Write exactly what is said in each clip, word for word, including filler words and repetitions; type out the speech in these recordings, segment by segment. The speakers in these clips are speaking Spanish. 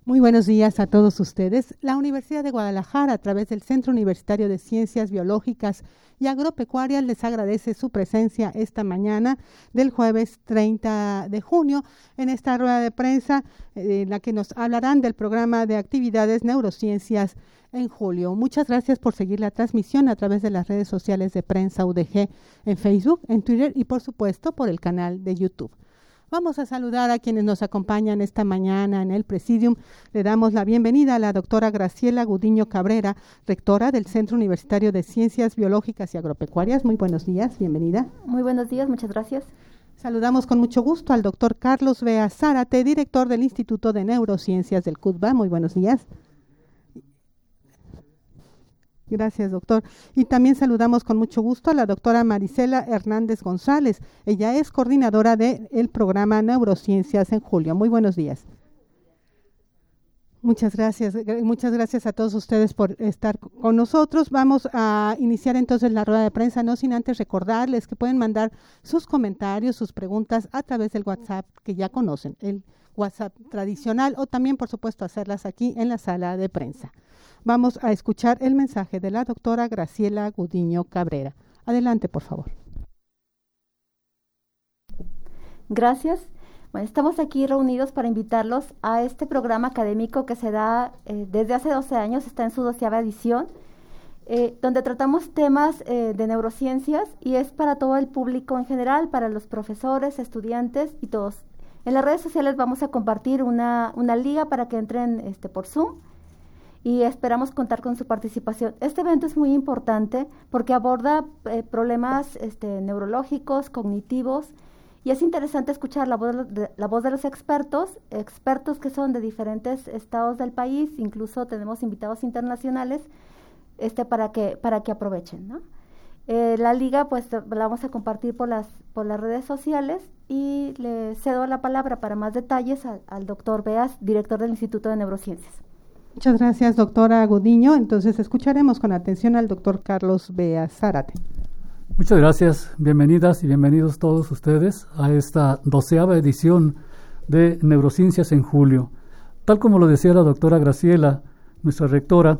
Muy buenos días a todos ustedes. La Universidad de Guadalajara, a través del Centro Universitario de Ciencias Biológicas y Agropecuarias, les agradece su presencia esta mañana del jueves treinta de junio en esta rueda de prensa eh, en la que nos hablarán del programa de actividades Neurociencias en julio. Muchas gracias por seguir la transmisión a través de las redes sociales de Prensa U D G en Facebook, en Twitter y por supuesto por el canal de YouTube. Vamos a saludar a quienes nos acompañan esta mañana en el Presidium. Le damos la bienvenida a la doctora Graciela Gudiño Cabrera, rectora del Centro Universitario de Ciencias Biológicas y Agropecuarias. Muy buenos días, bienvenida. Muy buenos días, muchas gracias. Saludamos con mucho gusto al doctor Carlos Bea Zárate, director del Instituto de Neurociencias del C U D B A. Muy buenos días. Gracias, doctor. Y también saludamos con mucho gusto a la doctora Marisela Hernández González. Ella es coordinadora del programa Neurociencias en julio. Muy buenos días. Muchas gracias. Muchas gracias a todos ustedes por estar con nosotros. Vamos a iniciar entonces la rueda de prensa, no sin antes recordarles que pueden mandar sus comentarios, sus preguntas a través del WhatsApp que ya conocen, el WhatsApp tradicional, o también, por supuesto, hacerlas aquí en la sala de prensa. Vamos a escuchar el mensaje de la doctora Graciela Gudiño Cabrera. Adelante, por favor. Gracias. Bueno, estamos aquí reunidos para invitarlos a este programa académico que se da eh, desde hace doce años, está en su doceava edición, eh, donde tratamos temas eh, de neurociencias y es para todo el público en general, para los profesores, estudiantes y todos. En las redes sociales vamos a compartir una, una liga para que entren este, por Zoom. Y esperamos contar con su participación. Este evento es muy importante porque aborda eh, problemas este, neurológicos, cognitivos, y es interesante escuchar la voz de, la voz de los expertos, expertos que son de diferentes estados del país, incluso tenemos invitados internacionales este, para, que, para que aprovechen, ¿no? Eh, la liga pues la vamos a compartir por las, por las redes sociales y le cedo la palabra para más detalles al, al doctor Beas, director del Instituto de Neurociencias. Muchas gracias, doctora Gudiño. Entonces escucharemos con atención al doctor Carlos Bea Zárate. Muchas gracias, bienvenidas y bienvenidos todos ustedes a esta doceava edición de Neurociencias en julio. Tal como lo decía la doctora Graciela, nuestra rectora,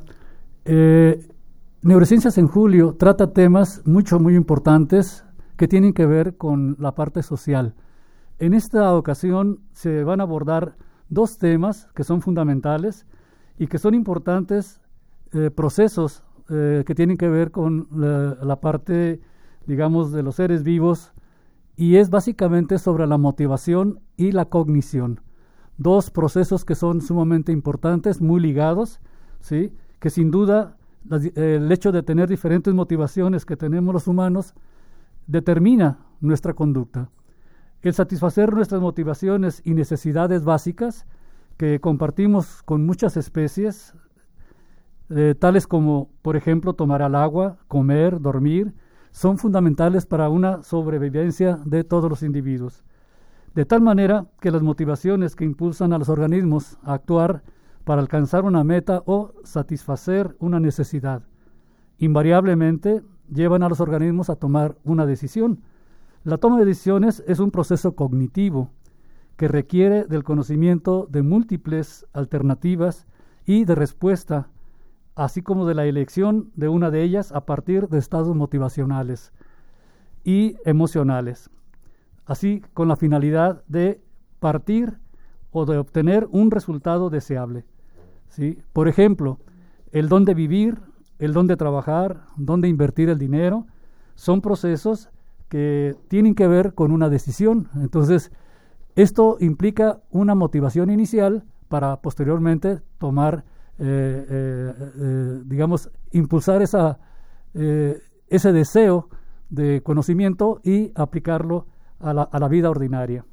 eh, Neurociencias en julio trata temas mucho, muy importantes que tienen que ver con la parte social. En esta ocasión se van a abordar dos temas que son fundamentales y que son importantes eh, procesos eh, que tienen que ver con la, la parte, digamos, de los seres vivos, y es básicamente sobre la motivación y la cognición. Dos procesos que son sumamente importantes, muy ligados, ¿sí? Que sin duda las, eh, el hecho de tener diferentes motivaciones que tenemos los humanos determina nuestra conducta. El satisfacer nuestras motivaciones y necesidades básicas que compartimos con muchas especies, eh, tales como, por ejemplo, tomar el agua, comer, dormir, son fundamentales para una sobrevivencia de todos los individuos. De tal manera que las motivaciones que impulsan a los organismos a actuar para alcanzar una meta o satisfacer una necesidad, invariablemente llevan a los organismos a tomar una decisión. La toma de decisiones es un proceso cognitivo que requiere del conocimiento de múltiples alternativas y de respuesta, así como de la elección de una de ellas a partir de estados motivacionales y emocionales, así con la finalidad de partir o de obtener un resultado deseable, ¿sí? Por ejemplo, el dónde vivir, el dónde trabajar, dónde invertir el dinero, son procesos que tienen que ver con una decisión. Entonces, esto implica una motivación inicial para posteriormente tomar, eh, eh, eh, digamos, impulsar esa, eh, ese deseo de conocimiento y aplicarlo a la, a la vida ordinaria.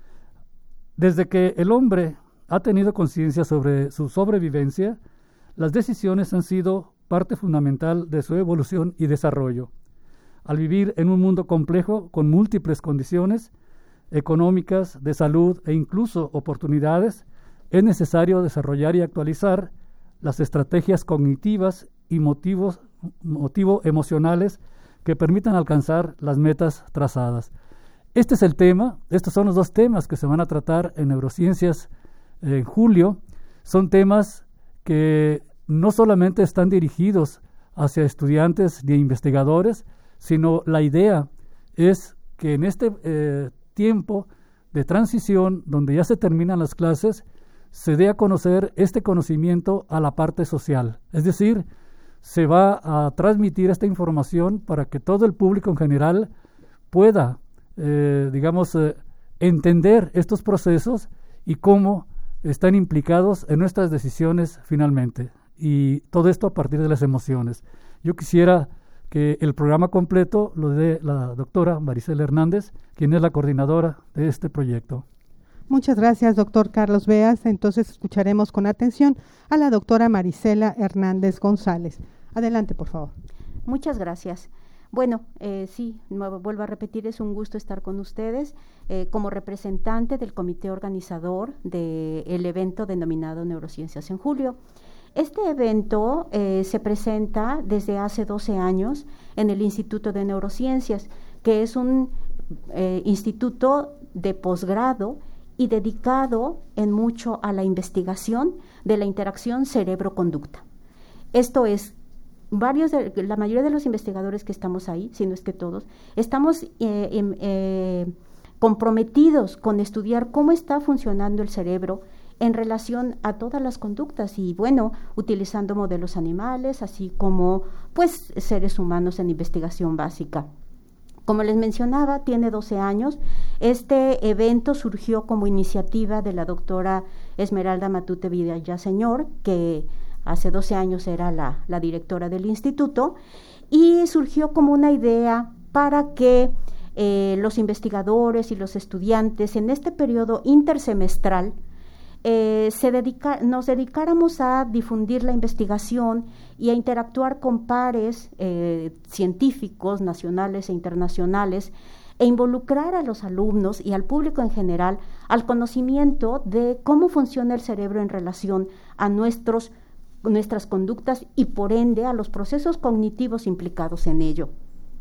Desde que el hombre ha tenido conciencia sobre su sobrevivencia, las decisiones han sido parte fundamental de su evolución y desarrollo. Al vivir en un mundo complejo con múltiples condiciones económicas, de salud e incluso oportunidades, es necesario desarrollar y actualizar las estrategias cognitivas y motivos, motivo emocionales que permitan alcanzar las metas trazadas. Este es el tema, estos son los dos temas que se van a tratar en Neurociencias en julio. son temas que no solamente están dirigidos hacia estudiantes ni investigadores, sino la idea es que en este eh, tiempo de transición, donde ya se terminan las clases, se dé a conocer este conocimiento a la parte social. Es decir, se va a transmitir esta información para que todo el público en general pueda, eh, digamos, eh, entender estos procesos y cómo están implicados en nuestras decisiones finalmente. Y todo esto a partir de las emociones. Yo quisiera que el programa completo lo dé la doctora Marisela Hernández, quien es la coordinadora de este proyecto. Muchas gracias, doctor Carlos Beas. Entonces escucharemos con atención a la doctora Marisela Hernández González. Adelante, por favor. Muchas gracias. Bueno, eh, sí, nuevo, vuelvo a repetir, es un gusto estar con ustedes eh, como representante del comité organizador del evento denominado Neurociencias en Julio. Este evento eh, se presenta desde hace doce años en el Instituto de Neurociencias, que es un eh, instituto de posgrado y dedicado en mucho a la investigación de la interacción cerebro-conducta. Esto es, varios de, la mayoría de los investigadores que estamos ahí, si no es que todos, estamos eh, eh, comprometidos con estudiar cómo está funcionando el cerebro en relación a todas las conductas y, bueno, utilizando modelos animales, así como, pues, seres humanos en investigación básica. Como les mencionaba, tiene doce años. Este evento surgió como iniciativa de la doctora Esmeralda Matute Villaseñor, que hace doce años era la, la directora del instituto, y surgió como una idea para que eh, los investigadores y los estudiantes en este periodo intersemestral Eh, se dedica, nos dedicáramos a difundir la investigación y a interactuar con pares eh, científicos nacionales e internacionales e involucrar a los alumnos y al público en general al conocimiento de cómo funciona el cerebro en relación a nuestros, nuestras conductas y por ende a los procesos cognitivos implicados en ello.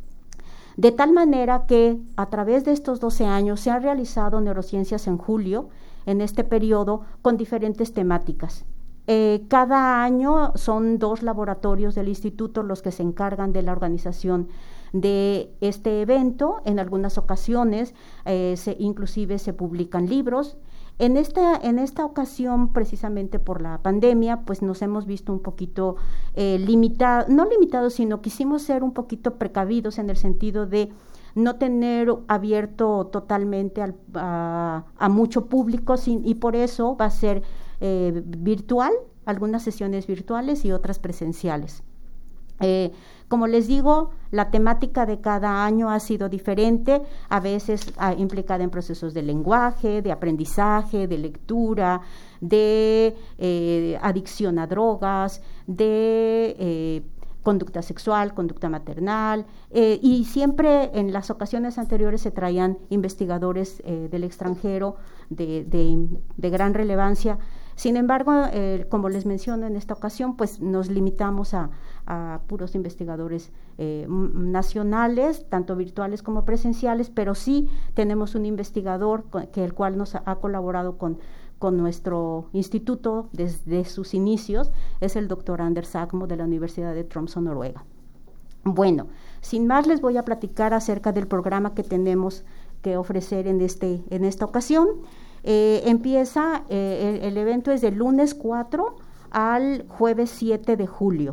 De tal manera que a través de estos doce años se han realizado Neurociencias en Julio, en este periodo, con diferentes temáticas. Eh, cada año son dos laboratorios del instituto los que se encargan de la organización de este evento. En algunas ocasiones, eh, se, inclusive se publican libros. En esta, en esta ocasión, precisamente por la pandemia, pues nos hemos visto un poquito eh, limitados, no limitados, sino quisimos ser un poquito precavidos en el sentido de no tener abierto totalmente al, a, a mucho público sin, y por eso va a ser eh, virtual, algunas sesiones virtuales y otras presenciales. Eh, como les digo, la temática de cada año ha sido diferente, a veces ah, implicada en procesos de lenguaje, de aprendizaje, de lectura, de eh, adicción a drogas, de eh, conducta sexual, conducta maternal, eh, y siempre en las ocasiones anteriores se traían investigadores eh, del extranjero de, de, de gran relevancia. Sin embargo, eh, como les menciono en esta ocasión, pues nos limitamos a, a puros investigadores eh, nacionales, tanto virtuales como presenciales, pero sí tenemos un investigador con, que el cual nos ha, ha colaborado con con nuestro instituto desde sus inicios, es el doctor Anders Agmo de la Universidad de Tromsø, Noruega. Bueno, sin más les voy a platicar acerca del programa que tenemos que ofrecer en, este, en esta ocasión. Eh, empieza, eh, el, el evento es del lunes cuatro al jueves siete de julio.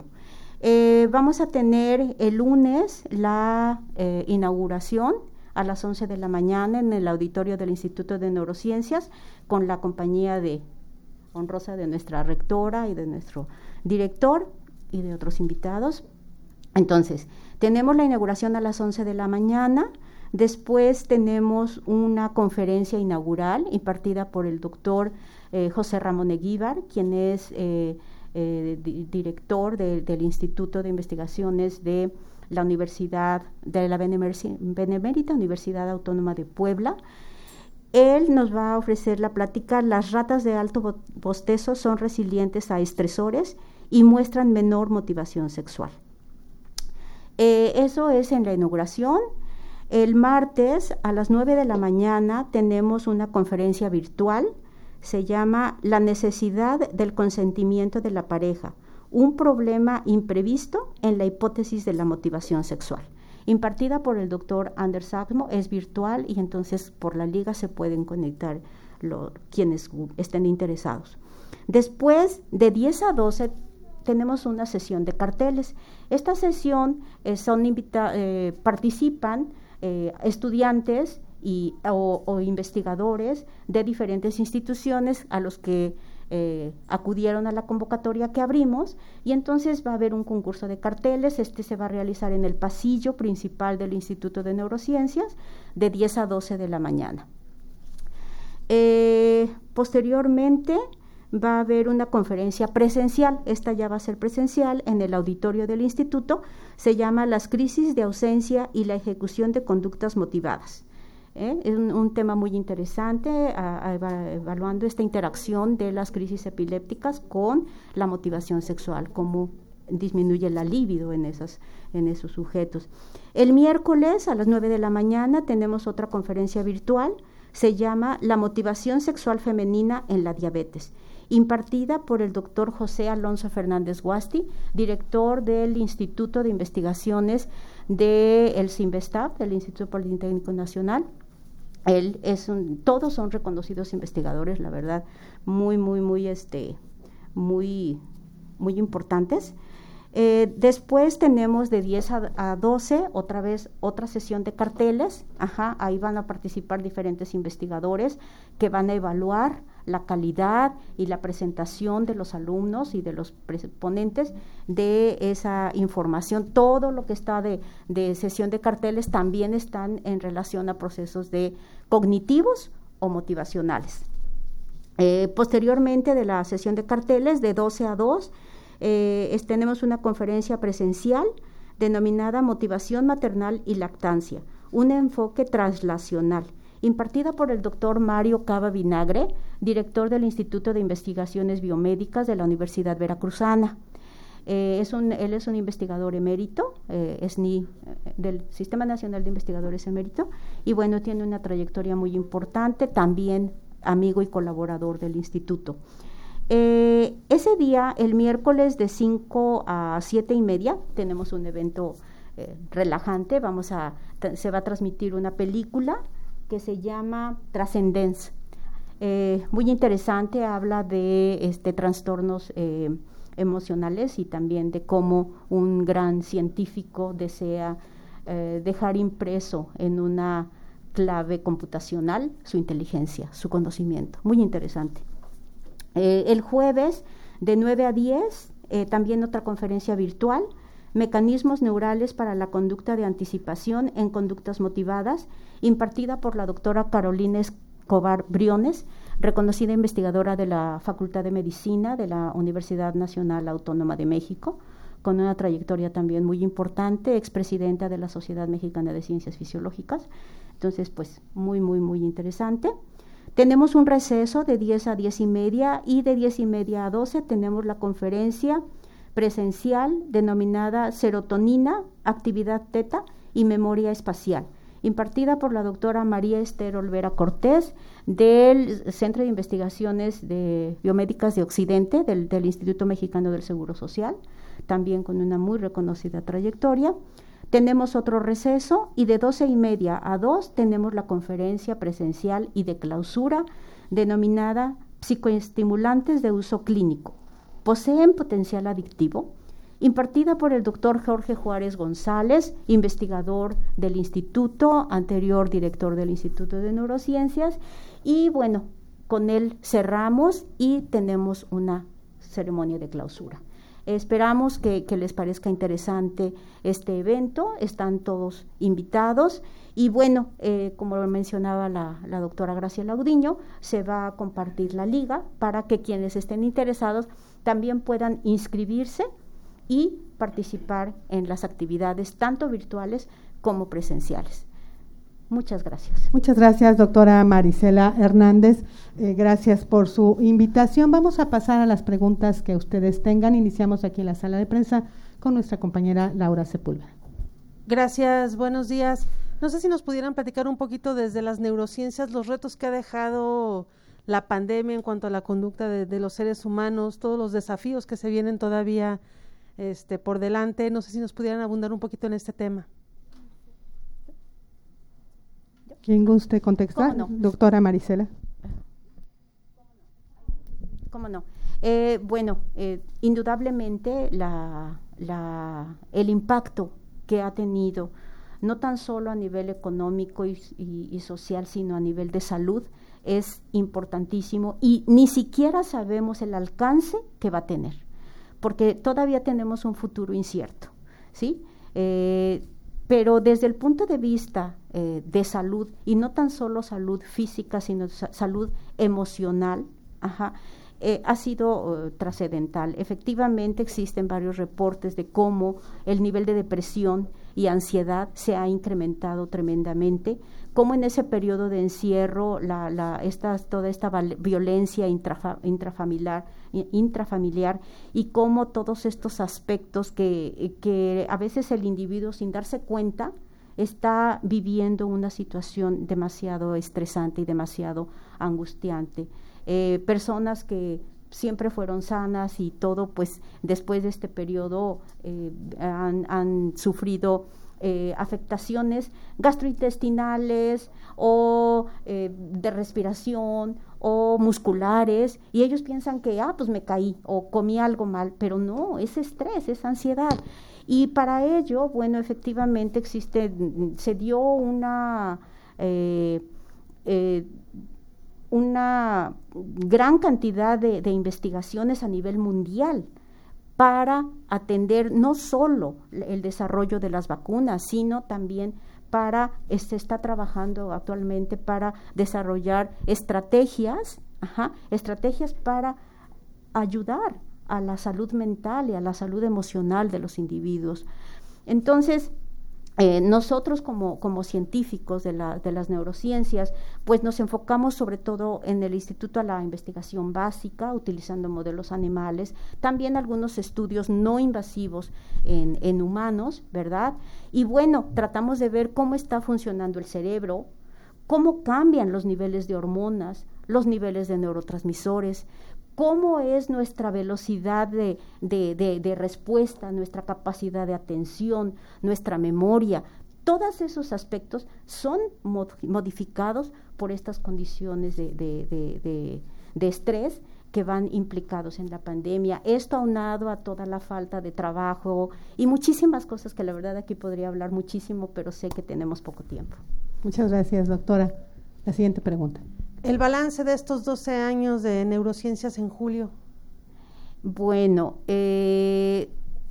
Eh, vamos a tener el lunes la eh, inauguración a las once de la mañana en el auditorio del Instituto de Neurociencias, con la compañía de honrosa de nuestra rectora y de nuestro director y de otros invitados. Entonces, tenemos la inauguración a las once de la mañana, después tenemos una conferencia inaugural impartida por el doctor eh, José Ramón Eguíbar, quien es eh, eh, di- director de, del Instituto de Investigaciones de la Universidad, de la Benemérita Universidad Autónoma de Puebla. Él nos va a ofrecer la plática: las ratas de alto bostezo son resilientes a estresores y muestran menor motivación sexual. Eh, eso es en la inauguración. El martes a las nueve de la mañana tenemos una conferencia virtual. se llama La necesidad del consentimiento de la pareja, un problema imprevisto en la hipótesis de la motivación sexual. Impartida por el doctor Anders Saxmo, es virtual y entonces por la liga se pueden conectar lo, quienes estén interesados. Después, de diez a doce, tenemos una sesión de carteles. Esta sesión eh, son invita- eh, participan eh, estudiantes y, o, o investigadores de diferentes instituciones a los que eh, acudieron a la convocatoria que abrimos, y entonces va a haber un concurso de carteles. Este se va a realizar en el pasillo principal del Instituto de Neurociencias de diez a doce de la mañana. Eh, posteriormente va a haber una conferencia presencial. Esta ya va a ser presencial en el auditorio del instituto. Se llama Las crisis de ausencia y la ejecución de conductas motivadas. ¿Eh? Es un, un tema muy interesante, a, a, evaluando esta interacción de las crisis epilépticas con la motivación sexual, cómo disminuye la libido en, esas, en esos sujetos. El miércoles a las nueve de la mañana tenemos otra conferencia virtual, se llama La motivación sexual femenina en la diabetes, impartida por el doctor José Alonso Fernández Guasti, director del Instituto de Investigaciones del CIMBESTAB, del Instituto Politécnico Nacional. Él es un, todos son reconocidos investigadores, la verdad, muy, muy, muy, este, muy, muy importantes. Eh, después tenemos de diez a doce, otra vez, otra sesión de carteles. Ajá, ahí van a participar diferentes investigadores que van a evaluar la calidad y la presentación de los alumnos y de los ponentes de esa información. Todo lo que está de, de sesión de carteles también están en relación a procesos de cognitivos o motivacionales. Eh, posteriormente de la sesión de carteles, de doce a dos, eh, es, tenemos una conferencia presencial denominada Motivación Maternal y Lactancia, un enfoque translacional, impartida por el doctor Mario Cava Vinagre, director del Instituto de Investigaciones Biomédicas de la Universidad Veracruzana. Eh, es un, él es un investigador emérito, eh, S N I, eh, del Sistema Nacional de Investigadores Emérito, y bueno, tiene una trayectoria muy importante, también amigo y colaborador del instituto. Eh, ese día, el miércoles de cinco a siete y media, tenemos un evento eh, relajante. Vamos a, se va a transmitir una película que se llama Trascendence. Eh, muy interesante, habla de este, trastornos eh, emocionales y también de cómo un gran científico desea eh, dejar impreso en una clave computacional su inteligencia, su conocimiento. Muy interesante. Eh, el jueves de nueve a diez, eh, también otra conferencia virtual, Mecanismos neurales para la conducta de anticipación en conductas motivadas, impartida por la doctora Carolina Escobar Briones, reconocida investigadora de la Facultad de Medicina de la Universidad Nacional Autónoma de México, con una trayectoria también muy importante, expresidenta de la Sociedad Mexicana de Ciencias Fisiológicas. Entonces, pues, muy, muy, muy interesante. Tenemos un receso de diez a diez y media, y de diez y media a doce tenemos la conferencia presencial denominada Serotonina, Actividad Teta y Memoria Espacial, impartida por la doctora María Esther Olvera Cortés del Centro de Investigaciones de Biomédicas de Occidente del, del Instituto Mexicano del Seguro Social, también con una muy reconocida trayectoria. Tenemos otro receso, y de doce y media a dos tenemos la conferencia presencial y de clausura denominada Psicoestimulantes de Uso Clínico, ¿poseen potencial adictivo?, impartida por el doctor Jorge Juárez González, investigador del instituto, anterior director del Instituto de Neurociencias, y bueno, con él cerramos y tenemos una ceremonia de clausura. Esperamos que, que les parezca interesante este evento, están todos invitados, y bueno, eh, como mencionaba la, la doctora Graciela Audiño, se va a compartir la liga para que quienes estén interesados también puedan inscribirse y participar en las actividades tanto virtuales como presenciales. Muchas gracias. Muchas gracias, doctora Marisela Hernández. Eh, gracias por su invitación. Vamos a pasar a las preguntas que ustedes tengan. Iniciamos aquí en la sala de prensa con nuestra compañera Laura Sepúlveda. Gracias, buenos días. No sé si nos pudieran platicar un poquito desde las neurociencias los retos que ha dejado la pandemia, en cuanto a la conducta de, de los seres humanos, todos los desafíos que se vienen todavía este, por delante. No sé si nos pudieran abundar un poquito en este tema. ¿Quién guste contestar? ¿Cómo no? Doctora Marisela. ¿Cómo no? Eh, bueno, eh, indudablemente la, la, el impacto que ha tenido, no tan solo a nivel económico y, y, y social, sino a nivel de salud, es importantísimo y ni siquiera sabemos el alcance que va a tener, porque todavía tenemos un futuro incierto, ¿sí? Eh, pero desde el punto de vista eh, de salud, y no tan solo salud física, sino sa- salud emocional, ajá, Eh, ha sido uh, trascendental. Efectivamente existen varios reportes de cómo el nivel de depresión y ansiedad se ha incrementado tremendamente, cómo en ese periodo de encierro la, la, esta, toda esta val- violencia intrafa, intrafamiliar, intrafamiliar y cómo todos estos aspectos que, que a veces el individuo sin darse cuenta está viviendo una situación demasiado estresante y demasiado angustiante. Eh, personas que siempre fueron sanas y todo, pues después de este periodo eh, han, han sufrido eh, afectaciones gastrointestinales o eh, de respiración o musculares, y ellos piensan que, ah, pues me caí o comí algo mal, pero no, es estrés, es ansiedad. Y para ello, bueno, efectivamente existe, se dio una... Eh, eh, una gran cantidad de, de investigaciones a nivel mundial para atender no solo el desarrollo de las vacunas, sino también para, se está trabajando actualmente para desarrollar estrategias, ajá, estrategias para ayudar a la salud mental y a la salud emocional de los individuos. Entonces, Eh, nosotros como, como científicos de, la, de las neurociencias, pues nos enfocamos sobre todo en el Instituto a la investigación básica, utilizando modelos animales, también algunos estudios no invasivos en, en humanos, ¿verdad? Y bueno, tratamos de ver cómo está funcionando el cerebro, cómo cambian los niveles de hormonas, los niveles de neurotransmisores, cómo es nuestra velocidad de, de, de, de respuesta, nuestra capacidad de atención, nuestra memoria. Todos esos aspectos son mod, modificados por estas condiciones de, de, de, de, de estrés que van implicados en la pandemia. Esto aunado a toda la falta de trabajo y muchísimas cosas que la verdad aquí podría hablar muchísimo, pero sé que tenemos poco tiempo. Muchas gracias, doctora. La siguiente pregunta. El balance de estos doce años de neurociencias en Julio. Bueno, eh,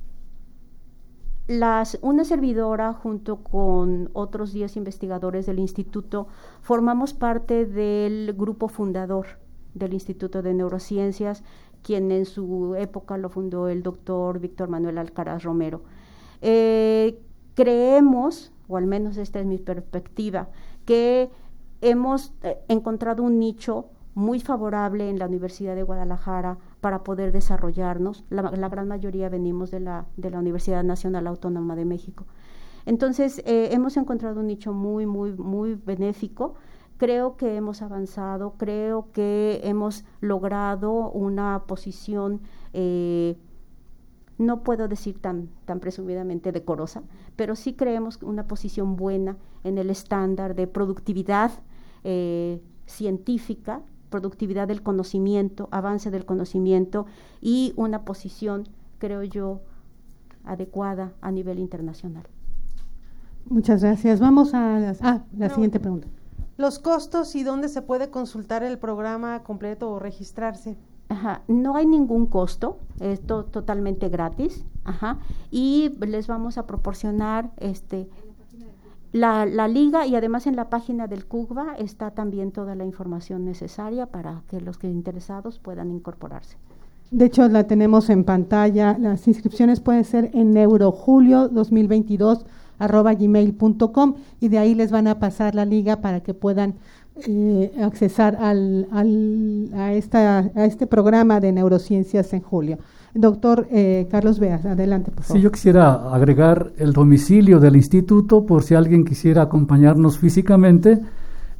las, una servidora junto con otros diez investigadores del instituto formamos parte del grupo fundador del Instituto de Neurociencias, quien en su época lo fundó el doctor Víctor Manuel Alcaraz Romero. Eh, creemos, o al menos esta es mi perspectiva, que hemos eh, encontrado un nicho muy favorable en la Universidad de Guadalajara para poder desarrollarnos. La, la gran mayoría venimos de la, de la Universidad Nacional Autónoma de México. Entonces, eh, hemos encontrado un nicho muy, muy, muy benéfico. Creo que hemos avanzado, creo que hemos logrado una posición, eh, no puedo decir tan, tan presumidamente decorosa, pero sí creemos una posición buena en el estándar de productividad eh, científica, productividad del conocimiento, avance del conocimiento y una posición, creo yo, adecuada a nivel internacional. Muchas gracias. Vamos a las, ah, la no, siguiente pregunta. Los costos y dónde se puede consultar el programa completo o registrarse. Ajá, no hay ningún costo, es to- totalmente gratis, ajá, y les vamos a proporcionar este la, la liga, y además en la página del C U G B A está también toda la información necesaria para que los que interesados puedan incorporarse. De hecho, la tenemos en pantalla. Las inscripciones pueden ser en neurojulio dos mil veintidós arroba gmail punto com y de ahí les van a pasar la liga para que puedan eh, accesar al, al, a, esta, a este programa de neurociencias en julio. Doctor eh, Carlos Beas, adelante, por favor. Sí, yo quisiera agregar el domicilio del instituto por si alguien quisiera acompañarnos físicamente.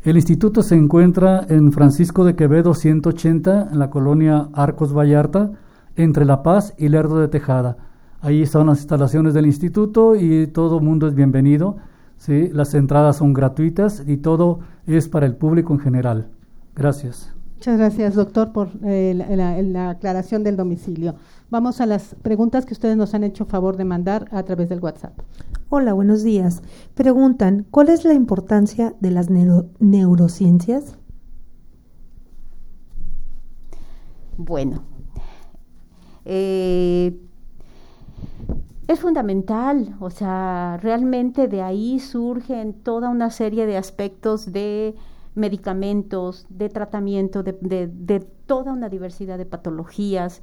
El instituto se encuentra en Francisco de Quevedo ciento ochenta, en la colonia Arcos Vallarta, entre La Paz y Lerdo de Tejada. Ahí están las instalaciones del instituto y todo mundo es bienvenido, ¿sí? Las entradas son gratuitas y todo es para el público en general. Gracias. Muchas gracias, doctor, por eh, la, la, la aclaración del domicilio. Vamos a las preguntas que ustedes nos han hecho favor de mandar a través del WhatsApp. Hola, buenos días. Preguntan, ¿cuál es la importancia de las neuro neurociencias? Bueno, eh, es fundamental, o sea, realmente de ahí surgen toda una serie de aspectos de medicamentos, de tratamiento, de, de, de toda una diversidad de patologías,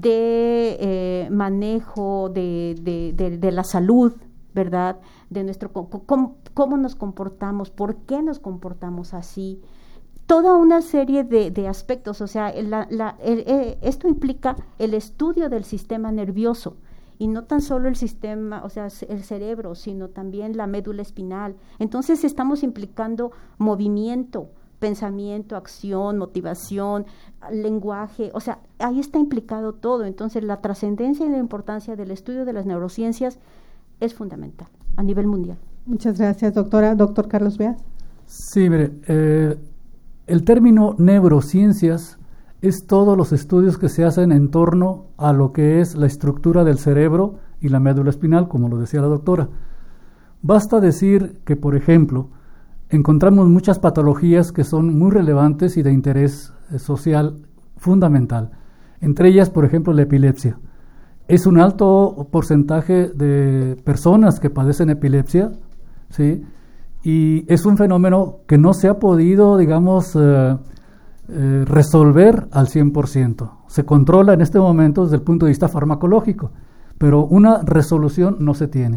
de eh, manejo de, de, de, de la salud, ¿verdad? De nuestro cómo, cómo nos comportamos, por qué nos comportamos así, toda una serie de, de aspectos, o sea, la, la, el, el, esto implica el estudio del sistema nervioso, y no tan solo el sistema, o sea, el cerebro, sino también la médula espinal. Entonces estamos implicando movimiento, pensamiento, acción, motivación, lenguaje, o sea, ahí está implicado todo. Entonces la trascendencia y la importancia del estudio de las neurociencias es fundamental a nivel mundial. Muchas gracias, doctora. Doctor Carlos Beas. Sí, mire, eh, el término neurociencias es todos los estudios que se hacen en torno a lo que es la estructura del cerebro y la médula espinal, como lo decía la doctora. Basta decir que, por ejemplo, encontramos muchas patologías que son muy relevantes y de interés eh, social fundamental. Entre ellas, por ejemplo, la epilepsia. Es un alto porcentaje de personas que padecen epilepsia, ¿sí? Y es un fenómeno que no se ha podido, digamos, eh, Eh, resolver al cien por ciento. Se controla en este momento desde el punto de vista farmacológico, pero una resolución no se tiene.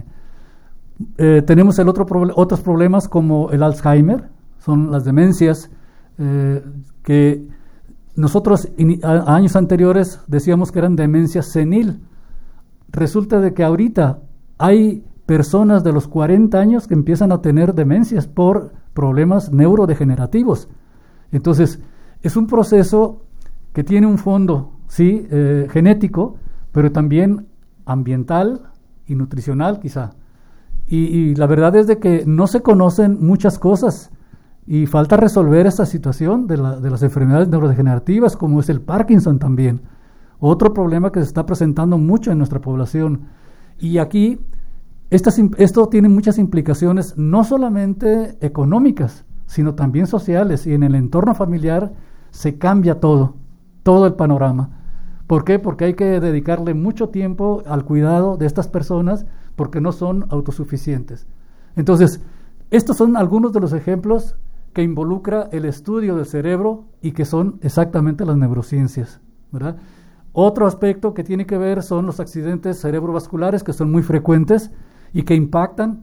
Eh, tenemos el otro proble- otros problemas como el Alzheimer, son las demencias eh, que nosotros in- a, a años anteriores decíamos que eran demencia senil. Resulta de que ahorita hay personas de los cuarenta años que empiezan a tener demencias por problemas neurodegenerativos. Entonces, es un proceso que tiene un fondo, sí, eh, genético, pero también ambiental y nutricional quizá. Y, y la verdad es de que no se conocen muchas cosas y falta resolver esta situación de, la, de las enfermedades neurodegenerativas, como es el Parkinson también. Otro problema que se está presentando mucho en nuestra población. Y aquí, estas, esto tiene muchas implicaciones, no solamente económicas, sino también sociales, y en el entorno familiar se cambia todo, todo el panorama. ¿Por qué? Porque hay que dedicarle mucho tiempo al cuidado de estas personas porque no son autosuficientes. Entonces, estos son algunos de los ejemplos que involucra el estudio del cerebro y que son exactamente las neurociencias, ¿verdad? Otro aspecto que tiene que ver son los accidentes cerebrovasculares, que son muy frecuentes y que impactan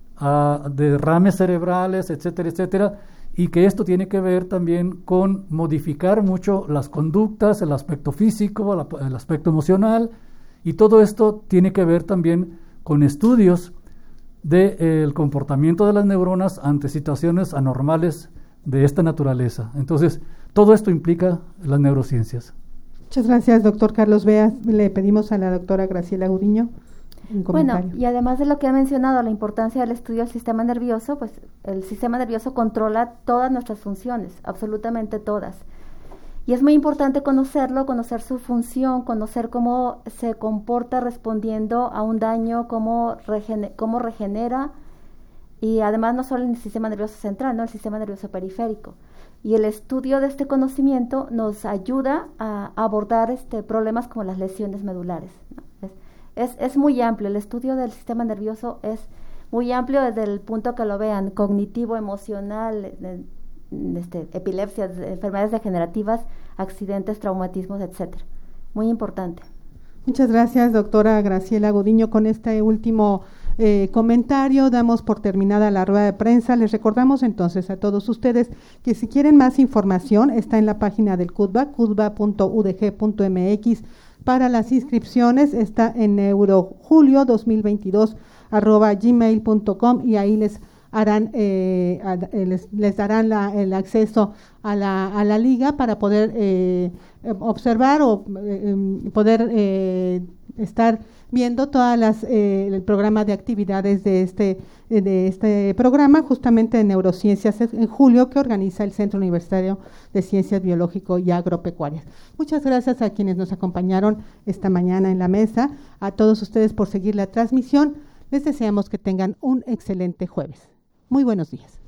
a derrames cerebrales, etcétera, etcétera, y que esto tiene que ver también con modificar mucho las conductas, el aspecto físico, el aspecto emocional, y todo esto tiene que ver también con estudios del de, eh, comportamiento de las neuronas ante situaciones anormales de esta naturaleza. Entonces, todo esto implica las neurociencias. Muchas gracias, doctor Carlos Beas. Le pedimos a la doctora Graciela Gudiño. Bueno, y además de lo que ha mencionado, la importancia del estudio del sistema nervioso, pues el sistema nervioso controla todas nuestras funciones, absolutamente todas. Y es muy importante conocerlo, conocer su función, conocer cómo se comporta respondiendo a un daño, cómo, regen- cómo regenera, y además no solo en el sistema nervioso central, ¿no? El sistema nervioso periférico. Y el estudio de este conocimiento nos ayuda a abordar este, problemas como las lesiones medulares, ¿no? Es, Es, es muy amplio, el estudio del sistema nervioso es muy amplio desde el punto que lo vean, cognitivo, emocional, este, epilepsias, enfermedades degenerativas, accidentes, traumatismos, etcétera. Muy importante. Muchas gracias, doctora Graciela Gudiño. Con este último eh, comentario damos por terminada la rueda de prensa. Les recordamos entonces a todos ustedes que si quieren más información está en la página del CUTBA, cutba punto u d g punto m x. Para las inscripciones está en neurojulio dos mil veintidós arroba gmail punto com y ahí les harán, eh, a, eh, les, les darán la, el acceso a la, a la liga para poder eh, observar o eh, poder eh, estar viendo todas las eh, el programa de actividades de este de este programa, justamente de neurociencias en julio, que organiza el Centro Universitario de Ciencias Biológico y Agropecuarias. Muchas gracias a quienes nos acompañaron esta mañana en la mesa, a todos ustedes por seguir la transmisión. Les deseamos que tengan un excelente jueves. Muy buenos días.